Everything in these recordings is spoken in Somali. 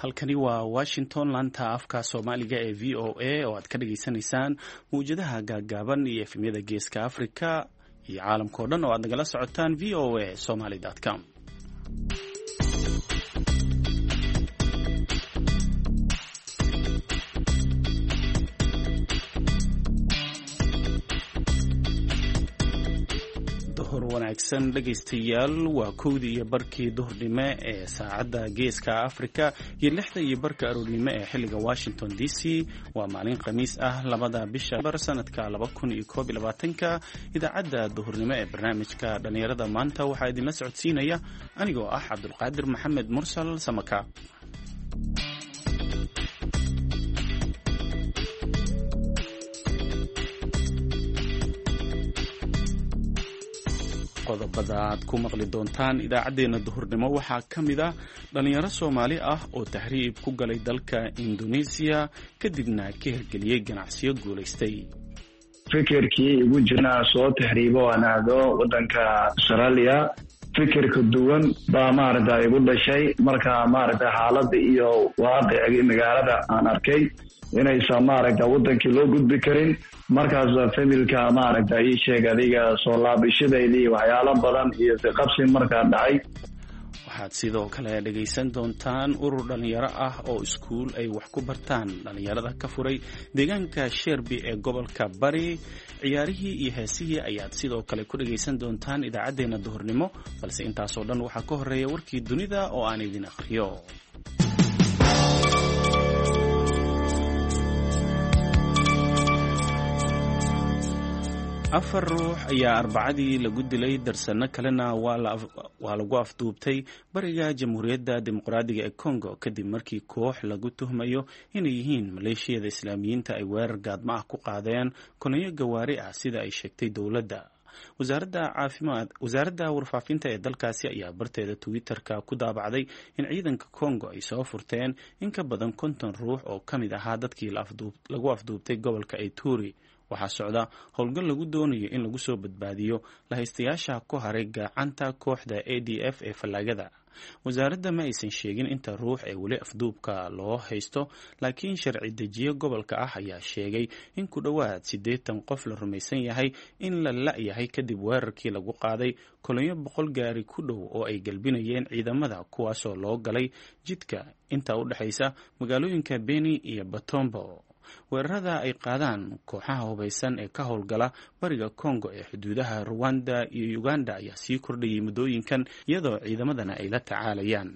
halkani waa Washington laanta afka Soomaaliga ee VOA oo aad ka dhageysanaysaan muujadaha gaagaaban iyo efemyada Geeska Afrika iyo caalamka oo dhan oo aad nagala socotaan voasomali.com. wanaagsan dhageystayaal waa 1:00 duhurnimo ee saacadda Geeska Afrika iyo 6:00 aroornimo ee xilliga Washington DC. waa maalin Khamiis ah 2 bisha sanadka 2021. idaacadda duhurnimo ee barnaamijka dhalinyarada maanta waxaa idinla socodsiinaya anigoo ah Cabdulqaadir Maxamed Mursal Samaka. qodobada aad ku maqli doontaan idaacadeena duhurnimo waxaa ka mid ah dhalinyaro Soomaali ah oo tahriib ku galay dalka Indonesia kadibna ka hirgeliyay ganacsiyo guulaystay. fikirkii ugu jirnaa soo tahriibo aan aado wadanka Australia fikirka duwan baa maaragtay igu dhashay marka maaragtay xaaladda iyo waaqiciga magaalada aan arkay inaysan maaragtay wadankii loo gudbi karin markaas familka maaragtay ii sheeg adiga soo laabashadeedii waxyaalo badan iyo qabsi markaa dhacay. waxaad sidoo kale dhageysan doontaan urur dhalinyaro ah oo iskuul ay wax ku bartaan dhalinyarada ka furay deegaanka Sherbi ee gobolka Bari. ciyaarihii iyo heesihii ayaad sidoo kale ku dhageysan doontaan idaacadeena duhurnimo, balse intaasoo dhan waxaa ka horeeya warkii dunida oo aan idin akhriyo. afar ruux ayaa Arbacadii lagu dilay darsano kalena waa lagu afduubtay bariga Jamhuuriyadda Dimuqraadiga ee Congo kadib markii koox lagu tuhmayo inay yihiin maleeshiyada Islaamiyiinta ay weerar gaadma ah ku qaadeen kolonyo gawaari ah sida ay sheegtay dowladda. wasaaradda warfaafinta ee dalkaasi ayaa barteeda Twitter-ka ku daabacday in ciidanka Congo ay soo furteen in ka badan 50 ruux oo ka mid ahaa dadkii lagu afduubtay gobolka Ituri. waxaa socda howlgal lagu doonayo in lagu soo badbaadiyo lahaystayaasha ku haray gacanta kooxda ADF ee fallaagada. wasaaradda ma aysan sheegin inta ruux ee weli afduubka loo haysto, laakiin sharci dejiye gobolka ah ayaa sheegay in ku dhowaad 80 qof la rumaysan yahay in la la'yahay kadib weerarkii lagu qaaday kolonyo 100 gaari ku dhow oo ay galbinayeen ciidamada kuwaasoo loo galay jidka inta u dhaxaysa magaalooyinka Beni iyo Batombo. weerarada ay qaadaan kooxaha hubaysan ee ka howlgala bariga Congo ee xuduudaha Rwanda iyo Uganda ayaa sii kordhayay muddooyinkan iyadoo ciidamadana ay la tacaalayaan.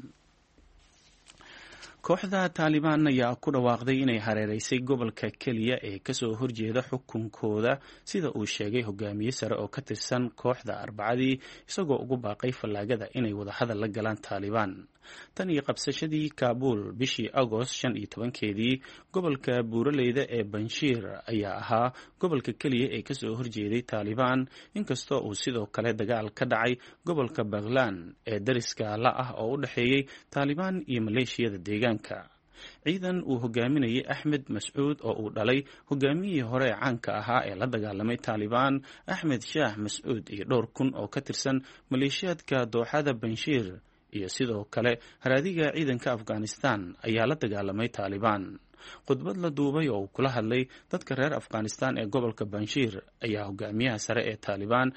kooxda Taliban ayaa ku dhawaaqday inay hareereysay gobolka keliya ee kasoo horjeeda xukunkooda sida uu sheegay hogaamiye sare oo ka tirsan kooxda Arbacadii, isagoo ugu baaqay fallaagada inay wada hadal la galaan Taliban. tan iyo qabsashadii Kabul bishii Agost 15-keedii, gobolka buuraleyda ee Banshir ayaa ahaa gobolka keliya ee kasoo horjeeday Taliban, inkastoo uu sidoo kale dagaal ka dhacay gobolka Baghlan ee dariska la ah oo u dhaxeeyay Taliban iyo maleeshiyada deegaanka. ciidan uu hogaaminayay Ahmed Mas'uud oo uu dhalay hogaamiyihii hore ee caanka ahaa ee la dagaalamay Taliban, Ahmed Shah Mas'uud, iyo dhowr kun oo ka tirsan maleeshiyadka dooxada Banshir iyo sidoo kale haraadiga ciidanka Afghanistan ayaa la dagaalamay Taliban. khudbad la duubay oo kula hadlay dadka reer Afghanistan ee gobolka Banshir ayaa hogaamiyaha sare ee Taliban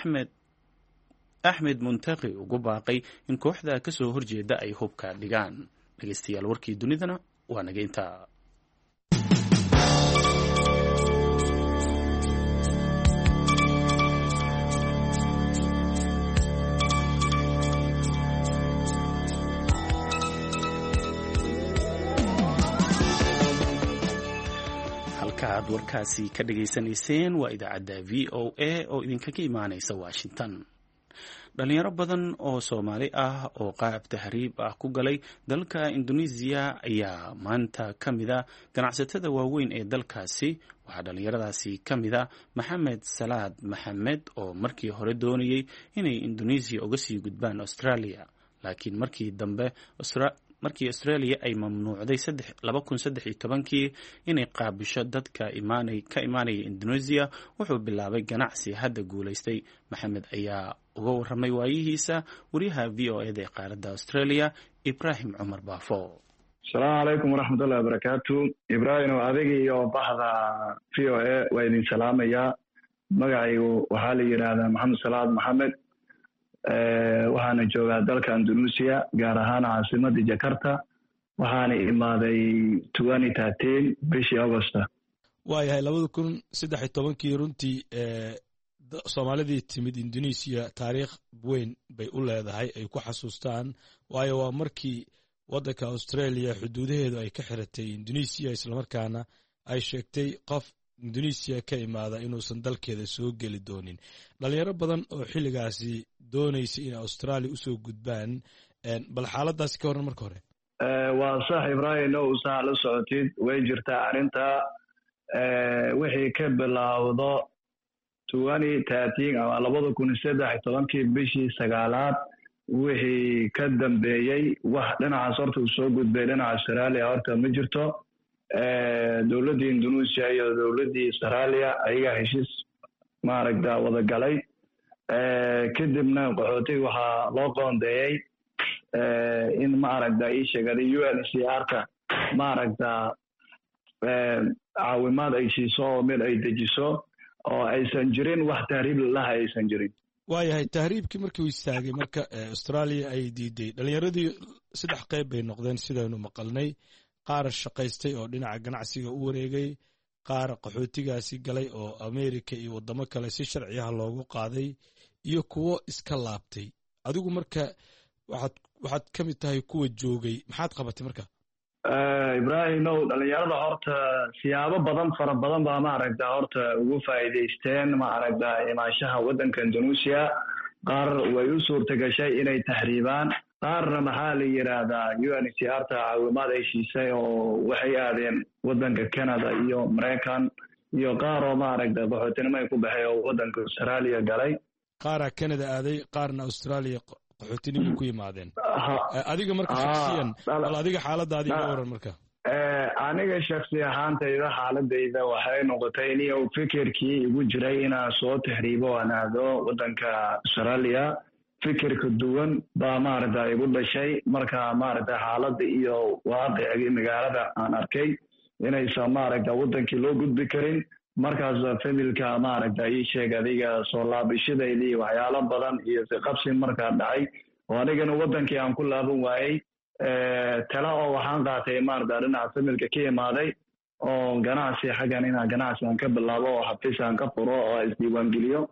Ahmed Muntaqi ugu baaqay in kooxda ka soo horjeeda ay hubka dhigaan. dhageystayaal warkii dunidana waa naga intaa. aad warkaasi ka dhageysanayseen waa idaacadda VOA oo idinkaga imaanaysa Washington. dhalinyaro badan oo Soomaali ah oo qaab tahriib ah ku galay dalka Indonesia ayaa maanta ka mid ah ganacsatada waaweyn ee dalkaasi. waxaa dhalinyaradaasi ka mid ah Maxamed Salaad Maxamed oo markii hore doonayay inay Indonesia uga sii gudbaan Australia, laakiin markii dambe markii Australia ay mamnuucday 2013 inay qaabisho dadka ka imaanaya Indonesia, wuxuu bilaabay ganacsi hadda guulaystay. Maxamed ayaa uga warramay waayihiisa wariyaha VOA ee qaaradda Australia Ibrahim Cumar Baafo. asalaamu calaykum waraxmatullahi wabarakaatu. Ibraahim oo adiga iyo baxda VOA waa idin salaamayaa. magacaygu waxaa la yidhaahdaa maxamed salaad maxamed, waxaana joogaa dalka Indonesia, gaar ahaan caasimadda Jakarta. waxaana imaaday 2013 bishii Augusta. waayahay 2013 runtii soomaalidii timid Indonesia taariikh weyn bay u leedahay ay ku xasuustaan, waayo waa markii waddanka Australia xuduudaheedu ay ka xiratay Indonesia, islamarkaana ay sheegtay qof Indonesia ka imaada inuusan dalkeeda soo geli doonin. dhalinyaro badan oo xilligaasi doonaysay in Australia usoo gudbaan, bal xaaladaasi ka waran marka hore. waa sax Ibraahim oo saa la socotid, way jirtaa arrinta wixii ka bilowdo 2013 ama 2013 bishii 9aad wixii ka dambeeyey wax dhinacaas horta soo gudbay dhinaca Australia horta ma jirto. dowladda Indonesia iyo dowladda Australia ayaga heshiis maaragta wada galay, kadibna qaxootiga waxaa loo qoondeeyay in maaragta ay sheegay UNHCR-ka maaragta caawimaad ay siiso oo meel ay dejiso oo aysan jirin wax tahriib laha aysan jirin. waayahay tahriibkii markii uu istaagay marka Australia ay diiday, dhalinyaradii 3 qayb bay noqdeen sidaynu maqalnay. qaar shaqaystay oo dhinaca ganacsiga u wareegay, qaar qaxootigaasi galay oo America iyo wadamo kale si sharciyaha loogu qaaday, iyo kuwo iska laabtay. adigu marka waxaad ka mid tahay kuwa joogay, maxaad qabatay marka? Ibraahim oo dhalinyarada horta siyaabo fara badan baa maaragta horta ugu faa'iideysteen maaragta imaashaha waddanka Indonesia. qaar way u suurtagashay inay tahriibaan, qaarna maxaa la yidhaahdaa UNHCR-ta caawimaad ay siisay oo waxay aadeen waddanka Canada iyo Mareykan, iyo qaar oo maaragta qaxootinimo ay ku baxay oo waddanka Australia galay. qaaraa Canada aaday, qaarna Australia qaxootinimo ku yimaadeen. adiga marka shakhsiyan, bal adiga xaaladaadi iga waran marka. aniga shakhsi ahaantayda xaaladayda waxay noqotay inuu fikirkii igu jiray inaan soo tahriibo aan aado waddanka Australia. fikirka duwan baa maaragta igu dhashay marka maaragta xaaladda iyo waaqicii magaalada aan arkay inaysan maaragta waddankii loo gudbi karin. markaas familka maaragta ii sheeg adiga soo laabashadaydii waxyaalo badan iyo qabsi markaa dhacay oo anigana waddankii aan ku laaban waayey. tala oo waxaan qaatay maaragta dhinaca familka ka imaaday oo ganacsi xaggan inaan ganacsi aan ka bilaabo oo xafiis aan ka furo oo isdiiwaangeliyo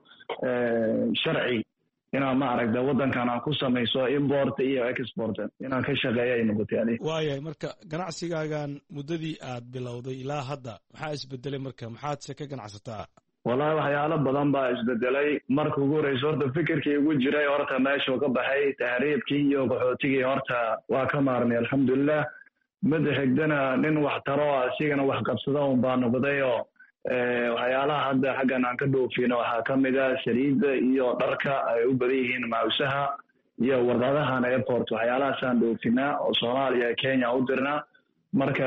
sharci inaan maaragta waddankan aan ku samayso import iyo export inaan ka shaqeeyo ay noqotay adiga. waayahay marka ganacsigaagan muddadii aad bilowday ilaa hadda maxaa isbedelay marka, maxaadse ka ganacsataa? wallahi waxyaalo badan baa isbedelay. marka ugu horeysa horta fikirkii igu jiray horta meeshuu ka baxay, tahriibkii iyo qaxootigii horta waa ka maarnay alxamdulilah. mida xigdana nin wax taro asigana wax qabsada un baa noqday oo waxyaalaha hadda xaggan aan ka dhoofino waxaa ka mid ah saliidda iyo dharka ay u badan yihiin macawsaha iyo warqadahan airport, waxyaalahaasaan dhoofinaa oo Soomaaliya Kenya u dirnaa. marka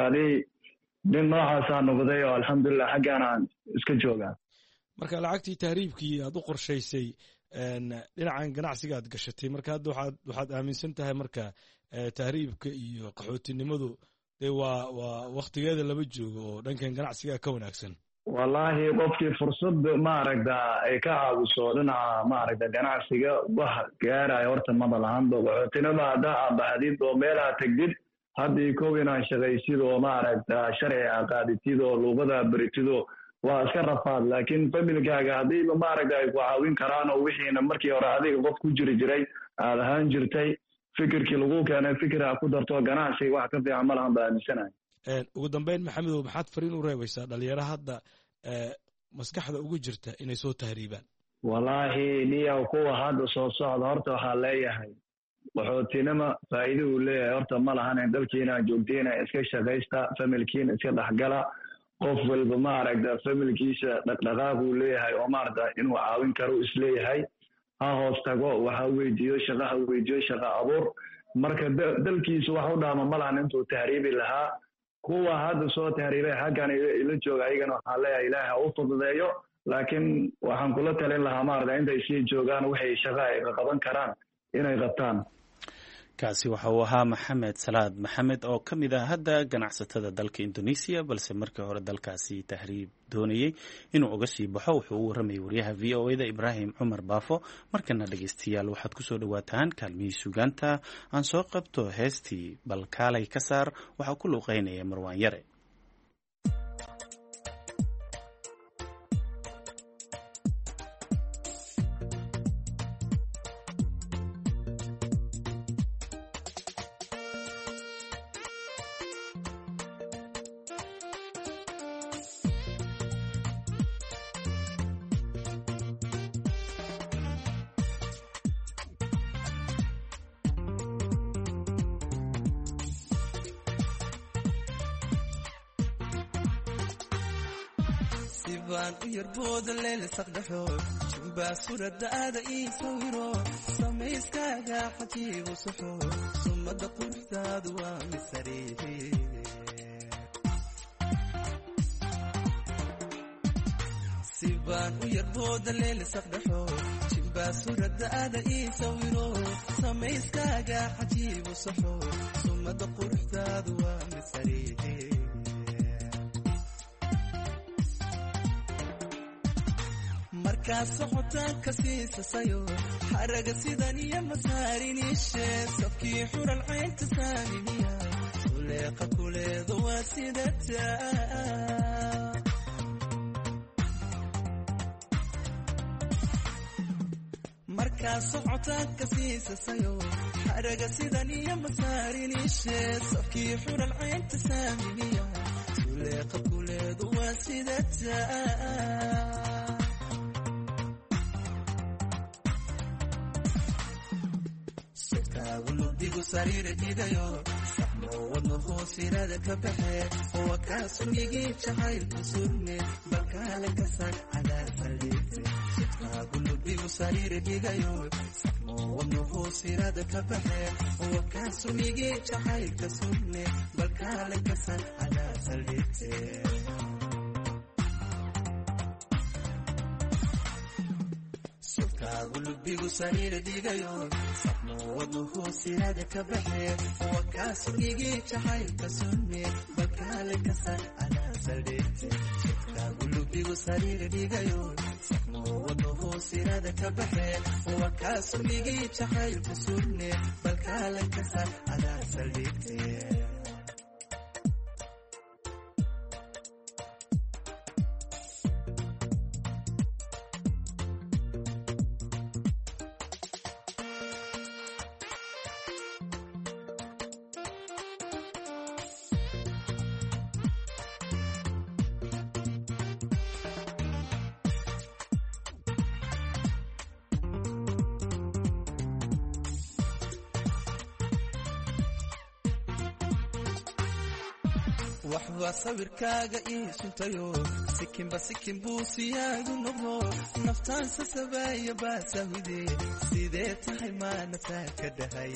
nin noocaasaan noqday oo alxamdulilah xaggan aan iska joogaa. marka lacagtii tahriibkii aad u qorshaysay dhinacan ganacsiga aad gashatay, marka hadda waxaad aaminsan tahay marka tahriibka iyo qaxootinimadu dee waa waktigeeda lama joogo oo dhankan ganacsiga ka wanaagsan. wallahi qofkii fursad maaragta ay ka caawiso dhinaca maaragta ganacsiga wax gaaraya horta maba lahanba. qaxootinima haddaa abahdid oo meelaha tegdid haddii kow inaan shaqaysid oo maaragta sharci a qaaditid oo luuqada baritid oo waa iska rafaad. laakiin familkaaga haddiiba maaragta ay ku caawin karaan oo wixiina markii hore adiga qof ku jiri jiray aad ahaan jirtay, fikirkii lagu keenay fikir a ku darto ganacsiga wax ka fiican ma lahan baa aaminsanahay. ugu dambeyn maxamedow, maxaad fariin u reebaysaa dhalinyaro hadda maskaxda ugu jirta inay soo tahriibaan? wallahi niya kuwa hadda soo socda horta waxaa leeyahay qaxootinimo faa'iido uu leeyahay horta ma lahan. dalkiina joogtiina iska shaqaysta, familkiina iska dhexgala. qof walba maaragta familkiisa dhaqdhaqaaq uu leeyahay oo maaragta inuu caawin karo isleeyahay. ha hoos tago, waxa weydiiyo shaqa, ha weydiiyo shaqa abuur. marka dalkiisu wax u dhaama ma lahan intuu tahriibi lahaa. kuwa hadda soo tahriibay xaggan ila jooga ayagana waxaa leeyahay ilaahay ha u fududeeyo. laakiin waxaan kula talin lahaa maaragta intay sii joogaan waxay shaqa ay qaban karaan inay qabtaan. kaasi waxa uu ahaa maxamed salaad maxamed oo ka mid ah hadda ganacsatada dalka Indonesia balse markii hore dalkaasi tahriib doonayay inuu uga sii baxo. wuxuu u waramayay wariyaha VOA-da Ibrahim Cumar Baafo. markana dhageystayaal waxaad ku soo dhawaataan kaalmihii suugaanta. aan soo qabto heestii balkaalay ka saar waxaa ku luuqeynaya Marwaan Yare. baan u yarbooda leele saqdaxo jubaa surada aada ii sawiro samayskaaga xajiibu suxo sumada quruxdaadu waa misariihi sibaan u yarbooda leele saqdaxo jubaa surada aada ii sawiro samayskaaga xajiibu suxo sumada quruxdaadu waa misariihi markaa socotaanka siisasayo xaraga sidan iyo masaariniishe sabkii xural caynta saamimiya suleeqa kuleedu waa sidataa markaa socotaanka siisasayo xaraga sidan iyo masaariniishe sabkii xural caynta saamimiya suleeqa kuleedu waa sidataa digu sariira didayo saxmo wadno hoosirada ka baxe oo kaa sugigii jacaylku surme balkaale ka sag cadaa saldhiigte sitkaagulu digu sariira digayo saxmo wadno hoosirada ka baxe oo kaa sugigii jacaylka surme balkaale ka sag cadaa saldhiigte gulubigu sariira digayo saxmo wadno hoosirada ka baxe waa kaa sugigii jacaylka sunme balkaale ka sar cadaa saldhiigte gulubigu sariira digayo saxmo wadno hoosirada ka baxe waa kaa sugigii jacaylka sunme balkaale ka sar cadaa saldhiigte waxbaa sawirkaaga ii suntayo sikinba sikin buu siyaagu noqdo naftaansa sabaaya baasahide sidee tahay maanataa ka dhahay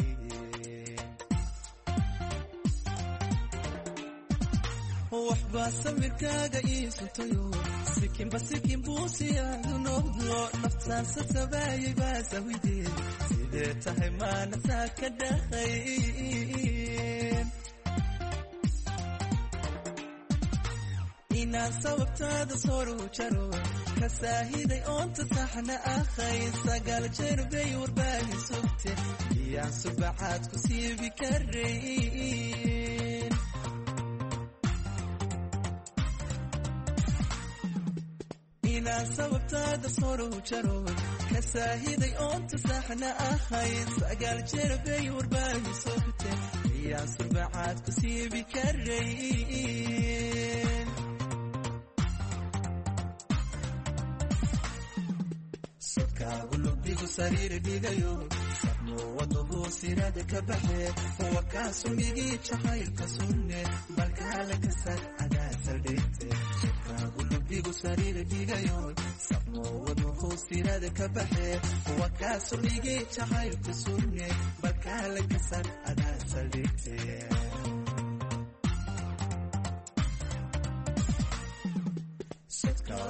waxbaa sawirkaaga ii suntayo sikinba sikin buu siyaagu noqdo naftaansa sabaaya baasahide sidee tahay maanataa ka dhahay inaan sababtaada soru jaro ka saahiday oonta saxna akhay sagaal jeer bay warbaahi sugte iyaan subaxaad ku siibi karayn inaan sababtaada soru jaro ka saahiday oonta saxna akhay sagaal jeer bay warbaahi sugte iyaan subaxaad ku siibi karayn gulubigu sariira digayo saxmo wadno hoosirada ka baxe waa kaa sugigii jacaylka sunne balkaale ka sag cadaa saldhiigte gulubigu sariira digayo saxmo wadno hoosirada ka baxe waa kaa sugigii jacaylka sunne balkaale ka sag cadaa saldhiigte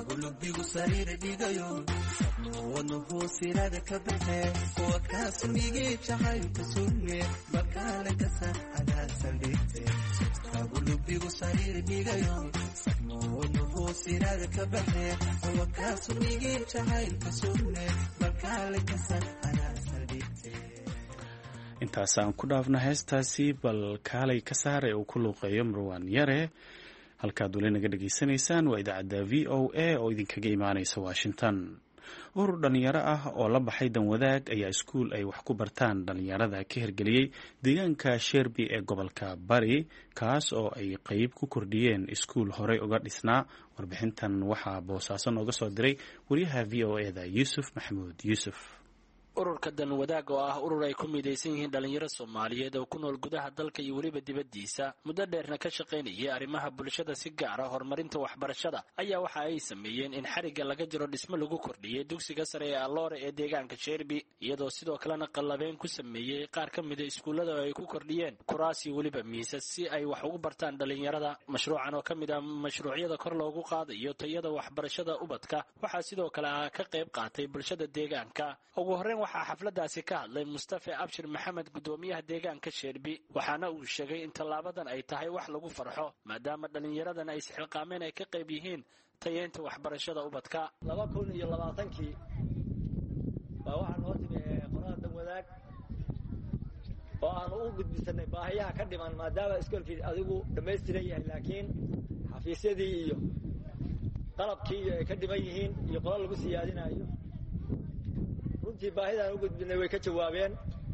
gulubigu sariir dhigayo wadno hoosiraada ka baxe kuwa kaasmigii jacaylku surme balkaale ka saar adaa saldhigte gulubigu sariir dhigayo wadno hoosiraada ka baxe kuwa kaasmigii jacaylku surme balkaale ka saar adaa saldhigte. intaasaan ku dhaafna heestaasi bal kaalay ka saar ee uu ku luuqeeyo marwaan yare. halkaad weli naga dhegaysanaysaan waa idaacadda v o a oo idinkaga imaanaysa washington. urur dhalinyaro ah oo la baxay danwadaag ayaa iskuul ay wax ku bartaan dhalinyarada ka hirgeliyey deegaanka sherbi ee gobolka bari, kaas oo ay qeyb ku kordhiyeen iskuul horey uga dhisnaa. warbixintan waxaa boosaaso nooga soo diray wariyaha v o e da yuusuf maxamuud yuusuf. ururka danwadaag oo ah urur ay ku midaysan yihiin dhalinyaro soomaaliyeed oo ku nool gudaha dalka iyo weliba dibaddiisa muddo dheerna ka shaqaynayay arrimaha bulshada si gaara horumarinta waxbarashada ayaa waxa ay sameeyeen in xarigga laga jiro dhismo lagu kordhiyey dugsiga sare ee alloore ee deegaanka sherbi, iyadoo sidoo kalena qallabeen ku sameeyey qaar ka mida iskuullada oo ay ku kordhiyeen kuraas iyo weliba miisas si ay wax ugu bartaan dhalinyarada. mashruucan oo ka mid ah mashruucyada kor loogu qaadayo tayada waxbarashada ubadka waxaa sidoo kale ka qayb qaatay bulshada deegaanka. ugu horreyn waxaa xafladaasi ka hadlay mustafa abshir maxamed, gudoomiyaha deegaanka sherbi, waxaana uu sheegay in tallaabadan ay tahay wax lagu farxo maadaama dhalinyaradan ay isxilqaameen ay ka qayb yihiin tayeynta waxbarashada ubadka. 2020kii baa waxaan noo timi qorada danwadaag oo aan u gudbisanay baahiyaha ka dhiman maadaama iskoolkii adigu dhammaystiran yahay laakiin xafiisyadii iyo qalabkii ay ka dhiman yihiin iyo qolo lagu siyaadinayo. runtii baahidaan u gudbinay way ka jawaabeen.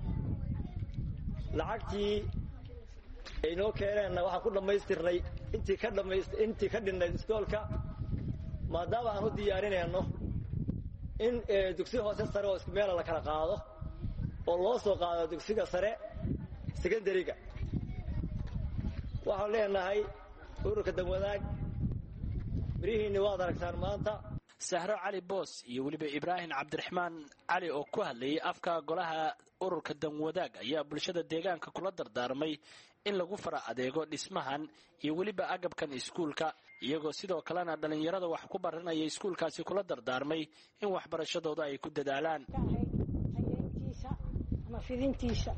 lacagtii ay noo keeneenna waxaan ku dhammaystirnay intii ka dhinnayd iskoolka maadaama aan u diyaarinayno in dugsi hoose sare oo isku meela la kala qaado oo loo soo qaado dugsiga sare secondariga. waxaan leenahay ururka danwadaag mirihiinni waad aragtaan maanta. sahro cali boos iyo weliba ibraahim cabdiraxmaan cali oo ku hadlayay afka golaha ururka danwadaag ayaa bulshada deegaanka kula dardaarmay in lagu fara adeego dhismahan iyo weliba agabkan iskuulka, iyagoo sidoo kalena dhalinyarada wax ku baranaya iskuulkaasi kula dardaarmay in waxbarashadooda ay ku dadaalaan. tayeyntiisa ama fidintiisa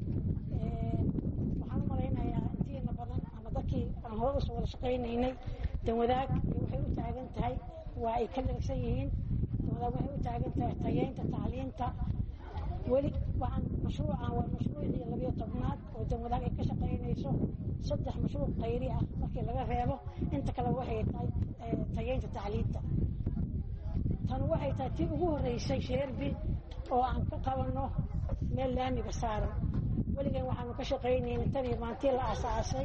waxaan u malaynayaa intiina badan ama dadkii aan hore usoo wada shaqaynaynay danwadaag waxay u taagan tahay waa ay ka dharagsan yihiin. danwadaag waxay u taagan tahay tayeynta tacliinta. weli waxaan mashruucan waa mashruucii 12aad oo danwadaag ay ka shaqaynayso 3 mashruuc khayri ah markii laga reebo inta kale waxay tahay tayeynta tacliinta. tan waxay tahay tii ugu horeysay sherbi oo aan ka qabanno meel laamiga saaran. weligan waxaanu ka shaqaynayna tan iyo maantii la aasaasay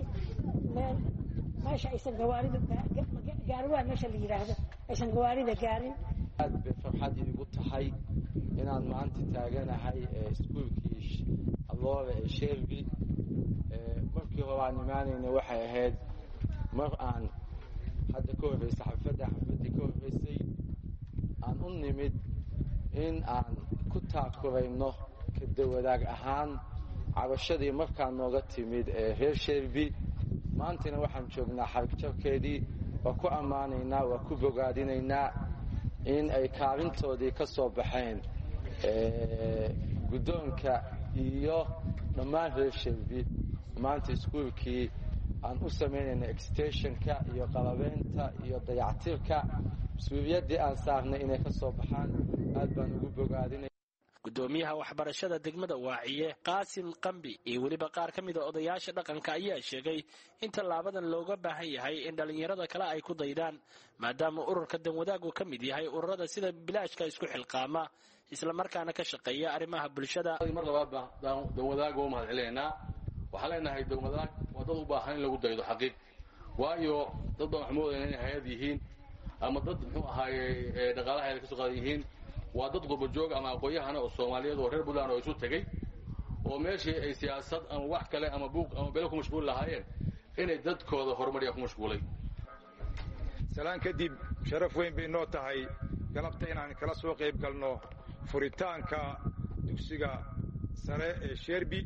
meesha aysan gawaarida gaariwaa meesha la yidhaahdo aysan gawaarida gaarin. aad bay farxad iigu tahay inaan maanta taaganahay iskuulkii alloore ee sherbi. markii hore aan imaanayna waxay ahayd mar aan hadda ka horreysay xafladii ka horreysay aan u nimid in aan ku taakurayno ka dawadaag ahaan cabashadii markaa nooga timid reer sherbi. maantana waxaan joognaa xarigjarkeedii, waa ku ammaanaynaa, waa ku bogaadinaynaa in ay kaalintoodii ka soo baxeen guddoonka iyo dhammaan reer sherbi. maanta iskuulkii aan u samaynayna extensionka iyo qalabeynta iyo dayactirka mas-uuliyaddii aan saarnay inay ka soo baxaan aad baan ugu bogaadinay. gudoomiyaha waxbarashada degmada waaciye qaasim qambi iyo weliba qaar ka mida odayaasha dhaqanka ayaa sheegay in tallaabadan looga baahan yahay in dhalinyarada kale ay ku daydaan maadaama ururka danwadaag uu ka mid yahay ururada sida bilaashka isku xilqaama islamarkaana ka shaqeeya arrimaha bulshada. mar labaadba danwadaag waa mahad celinaynaa. waxaan leenahay danwadaag waa dad u baahan in lagu daydo xaqiiq, waayo dad baan wax moodayna inay hay-ad yihiin ama dad muxuu ahaaye dhaqaalaha ay ka soo qaadan yihiin. waa dad qurbajoog ama aqoon-yahana oo soomaaliyeed oo reer buntland oo isu tegey oo meeshii ay siyaasad ama wax kale ama buuq ama belo ku mashquuli lahaayeen inay dadkooda horumariya ku mashquulay. salaan kadib sharaf weyn bay noo tahay galabta inaan kala soo qayb galno furitaanka dugsiga sare ee sherbi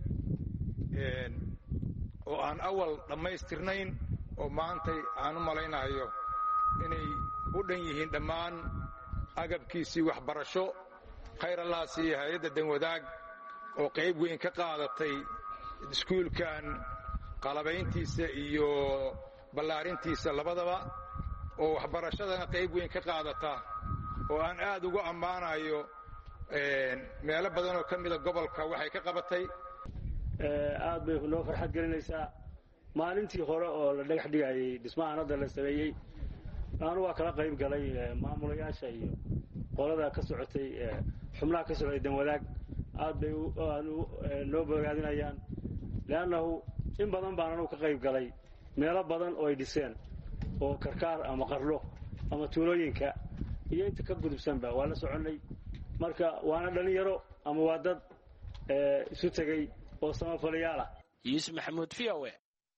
oo aan awal dhammaystirnayn oo maantay aan u malaynayo inay u dhan yihiin dhammaan agabkiisii waxbarasho. khayr allah siiya hay-adda danwadaag oo qayb weyn ka qaadatay iskuulkan qalabayntiisa iyo ballaarintiisa labadaba, oo waxbarashadana qayb weyn ka qaadata, oo aan aad ugu ammaanayo meelo badan oo ka mida gobolka waxay ka qabatay. aad bay noo farxad gelinaysaa. maalintii hore oo la dhagax dhigayay dhismahan hadda la sameeyey, anu waa kala qayb galay maamulayaasha iyo qolada ka socotay xubnaha ka socday danwadaag. aad bay noo bogaadinayaan, leannahu in badan baan anugu ka qayb galay meelo badan oo ay dhiseen oo karkaar ama qarlo ama tuulooyinka iyo inta ka gudubsanba waa la soconnay. marka waana dhalinyaro ama waa dad isu tegey oo samafalayaal ah. yuusuf maxamuud v o a.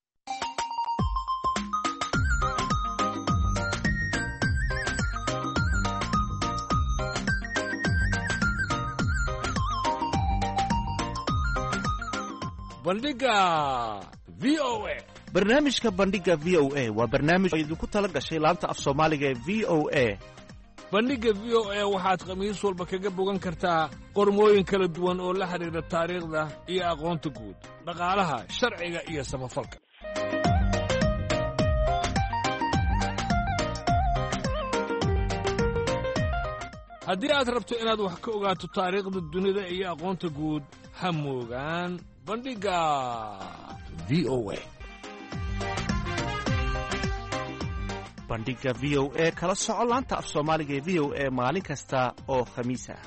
bandhiga v o a. barnaamijka bandhiga v o a waa barnaamij oo idinku tala gashay laanta af soomaaliga ee v o a. bandhigga v o a waxaad khamiis walba kaga bogan kartaa qormooyin kala duwan oo la xidhiidha taariikhda iyo aqoonta guud, dhaqaalaha, sharciga iyo samafalka. haddii aad rabto inaad wax ka ogaato taariikhda dunida iyo aqoonta guud, ha moogaan bandhigga v o a. bandhiga v o a kala soco laanta af soomaaliga ee v o a maalin kasta oo khamiis ah.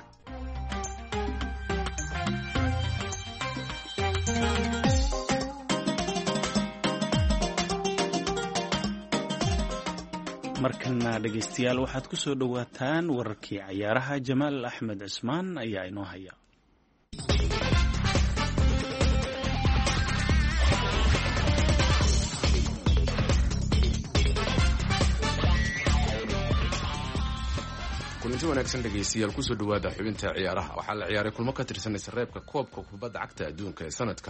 markana dhegaystayaal waxaad ku soo dhowaataan wararkii cayaaraha. jamaal axmed cismaan ayaa inoo haya. kulanti wanaagsan dhegaystayaal kusoo dhawaada xubinta ciyaaraha. waxaa la ciyaaray kulmo ka tirsan isreebka koobka kubadda cagta adduunka ee sanadka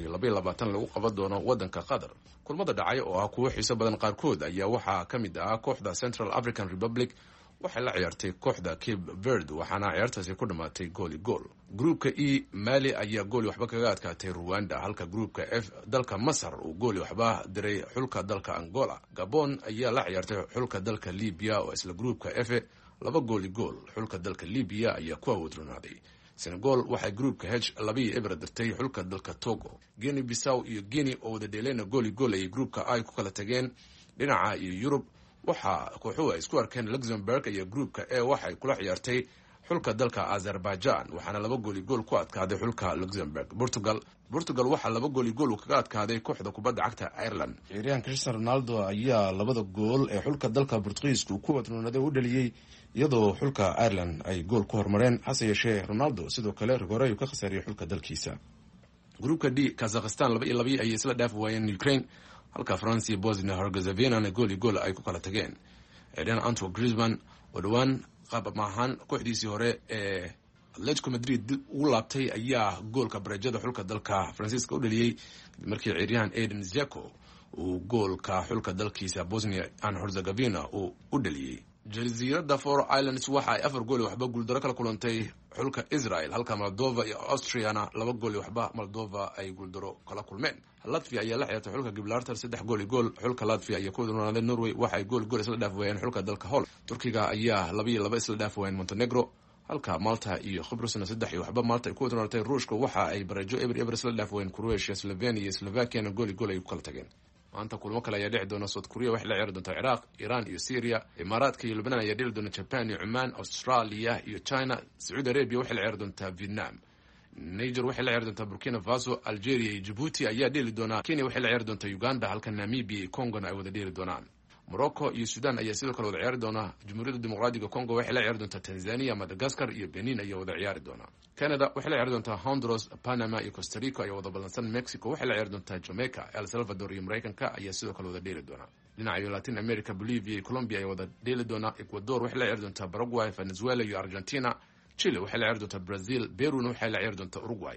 2022 lagu qaban doono waddanka qatar. kulmada dhacay oo ah kuwo xiiso badan qaarkood ayaa waxaa ka mid ah kooxda Central African Republic waxay la ciyaartay kooxda Cape Verde waxaana ciyaartaasi ku dhamaatay gool iyo gool. Gruupka E Mali ayaa gool waxba kaga adkaatay Rwanda, halka gruupka F dalka Masar uu gool waxba diray xulka dalka Angola. Gabon ayaa la ciyaartay xulka dalka Libya oo isla gruupka F laba gool iyo gool. xulka dalka Libya ayaa ku awoodronaaday. Senegal waxay gruupka H 2-0 dirtay xulka dalka Togo. Guinea Bissau iyo Guinea oo wada dheelayna gool iyo gool ay gruupka I ku kala tageen. dhinaca iyo Yurub waxa kooxuhu isku arkeen Luxembourg iyo gruupka E waxay kula ciyaartay xulka dalka Azerbaijan waxaana laba gool iyo gool ku adkaaday xulka Luxembourg. Portugal waxaa laba gool iyo gool kaga adkaaday kooxda kubadda cagta Ireland. ciyaaryahan Cristiano Ronaldo ayaa labada gool ee xulka dalka Portugiisku ku wadnoonaday u dhaliyay iyadoo xulka Ireland ay gool ku hormareen. hase yeeshee Ronaldo sidoo kale rigoore ka khasaaray xulka dalkiisa. gruupka D Kazakhstan 2-2 ay isla dhaaf waayeen Ukraine, halka France iyo Bosnia Herzegovina gool iyo gool ay ku kala tageen. ciyaaryahan Antoine Griezmann oo dhawaan qaab maahan kooxdiisii hore ee Atletico Madrid dib ugu laabtay ayaa goolka bareejada xulka dalka Faransiiska u dhaliyay markii ciyaaryahan Edin Dzeko uu goolka xulka dalkiisa Bosnia and Herzegovina uu u dhaliyay. jasiiradda Faroe Islands waxa ay 4 gool waxba guuldaro kala kulantay xulka Israel, halka Moldova iyo Austriana 2 gool waxba Moldova ay guuldaro kala kulmeen. Latvia ayaa la ciyaartay xulka Gibraltar 3 gool iyo gool. xulka Latvia ayaa ku wadnoonaday Norway waxay gool isla dhaaf waayeen xulka dalka Holland. Turkiga ayaa 2-2 isla dhaaf waayeen Montenegro, halka Malta iyo Khibrosna 3 waxba Malta ay ku wadnoonatay. Ruushka waxa ay barajo eber isla dhaaf waayeen Croatia. Slovenia iyo Slovakia gool iyo gool ay ku kala tageen. maanta kulmo kale ayaa dhici doona. South Korea waxay la ciyaari doontaa Iraq, Iran iyo Syria. Imaaraadka iyo Lebanon ayaa dheli doona Japan iyo Oman. Australia iyo China. Saudi Arabia waxay la ciyaari doontaa Vietnam. Niger waxay la ciyaari doontaa Burkina Faso. Algeria iyo Djibouti ayaa dheli doona. Kenya waxay la ciyaari doontaa Uganda, halka Namibia iyo Congo ay wada dheli doonaan. Morocco iyo Sudan ayaa sidoo kale wada ciyaari doona. Jamhuuriyadda Dimuqraadiga Congo waxay la ciyaari doontaa Tanzania. Madagascar iyo Benin ayaa wada ciyaari doona. Canada waxay la ciyaari doontaa Honduras, Panama iyo Costa Rica ayaa wada ballansan. Mexico waxay la ciyaari doontaa Jamaica. El Salvador iyo Mareykanka ayaa sidoo kale wada dheli doona. dhinaca Latin America, Bolivia iyo Colombia ayaa wada dheli doona. Ecuador waxay la ciyaari doontaa Paraguay, Venezuela iyo Argentina. Chile waxay la ciyaari doontaa Brazil. Peru waxay la ciyaari doontaa Uruguay.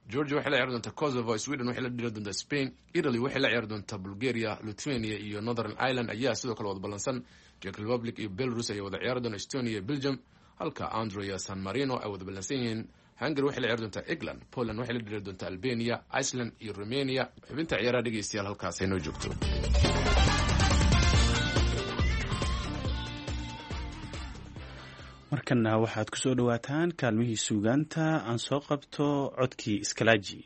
georgia waxay la ciyaari doontaa kosovo, sweden waxay la dhiri doontaa spain, italy waxay la ciyaari doontaa bulgaria, lithuania iyo northern ireland ayaa sidoo kale wada ballansan. Czech Republic iyo Belarus ayaa wada ciyaari doona Estonia iyo Belgium, halka Andorra iyo San Marino ay wada ballansan yihiin. Hungary waxay la ciyaari doontaa England, Poland waxay la dhiri doontaa Albania, Iceland iyo Romania. Xubinta ciyaaraha dhegeystayaal halkaas ay noo joogto. markana waxaad ku soo dhawaataan kaalmihii suugaanta. aan soo qabto codkii Iskalaaji.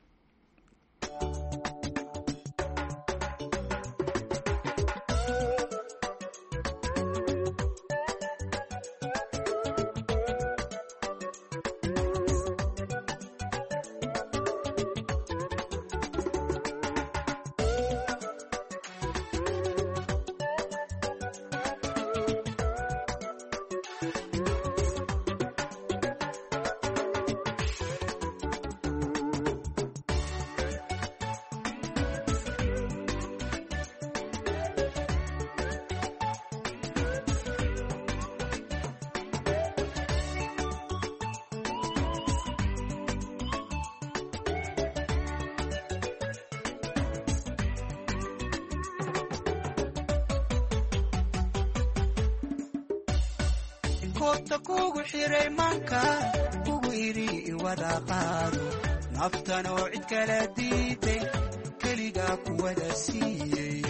koobta kugu xiray maanka kugu iri wada qaado naftan oo cid kala diiday keligaa ku wada siiyey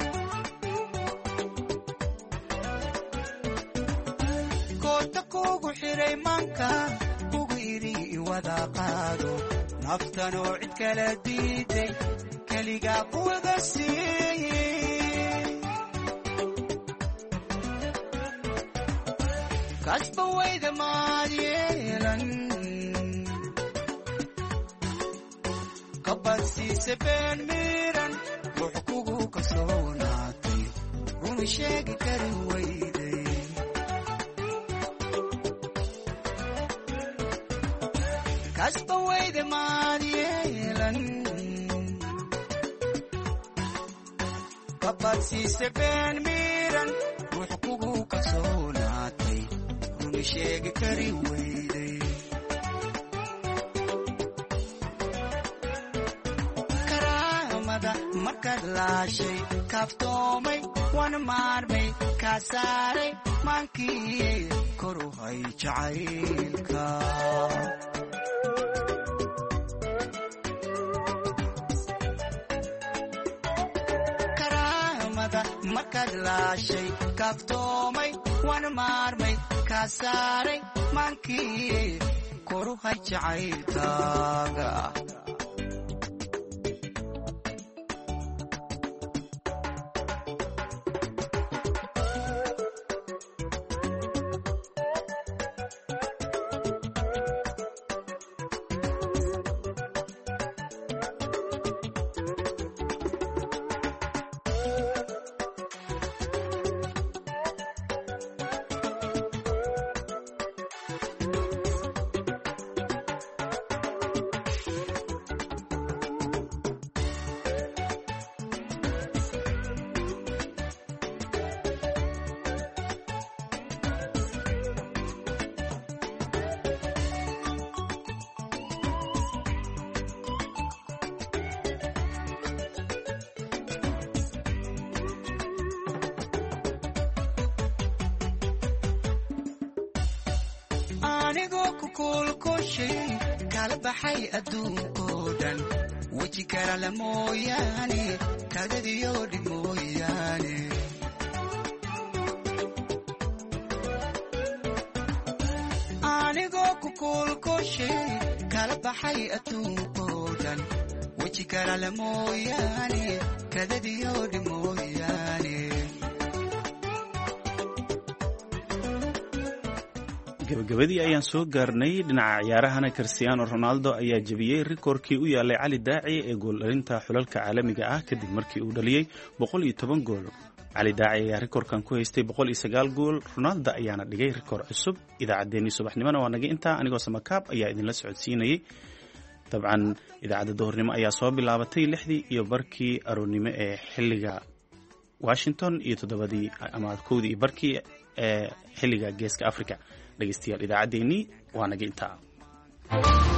koobta kugu xiray maanka kugu iri wada qaado naftan oo cid kala diiday keligaa ku wada siiyey kasba wayda maad yeelan kabadsiise been miiran ruux kugu kasoonaatay run sheegi kari wayday kasba wayda maad yeelan kabadsiise been miiran ruux kugu kasoonaatay sheegi kari wayday karaamada markaad laashay kaaftoomay wana maarmay kaa saaray maankii kor u hay jacaylka karaamada markaad laashay kaaftoomay wana maarmay kaa saaray maankii kor u hay jacaylkaaga anigoo ku kuulkushay kala baxay adduunkoo dhan weji karale mooyaane kadadiyo dhib mooyaane anigoo ku kuulkushay kala baxay adduunkoo dhan weji karale mooyaane kadadiyo dhib mooyaane gabagabadii ayaan soo gaarnay dhinaca ciyaarahana Cristiano Ronaldo ayaa jebiyey rikoorkii u yaalay Cali Daaci ee gool dhalinta xulalka caalamiga ah kadib markii uu dhaliyay 110 gool. Cali Daaci ayaa rikoorkan ku haystay 109 gool. Ronaldo ayaana dhigay rikoor cusub. idaacadeennii subaxnimona waa naga intaa anigoo Samakaab ayaa idinla socodsiinayay. dabcan idaacadda duhurnimo ayaa soo bilaabatay 6:00 iyo barkii aroornimo ee xilliga Washington iyo 7:00 ama 1:00 iyo barkii ee xilliga Geeska Afrika. dhegeystayaal idaacadeennii waa naga intaa.